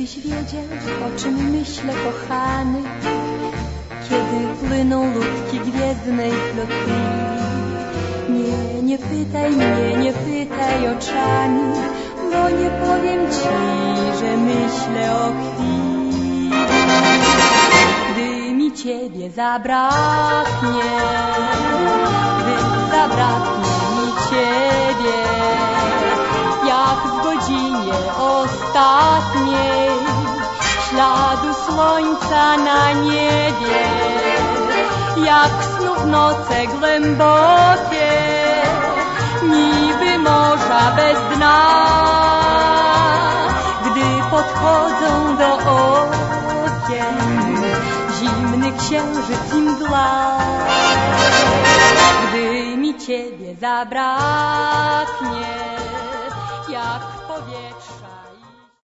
Gdybyś wiedział, o czym myślę, kochany, kiedy płyną ludki gwiezdnej flotylli. Nie pytaj mnie, nie pytaj oczami, bo nie powiem ci, że myślę o chwili, gdy mi ciebie zabraknie, gdy zabraknie mi ciebie, jak w godzinie ostatniej, śladu słońca na niebie, jak znów noce głębokie, niby morza bez dna, gdy podchodzą do okien zimny księżyc i mgła, gdy mi ciebie zabraknie, jak powietrza.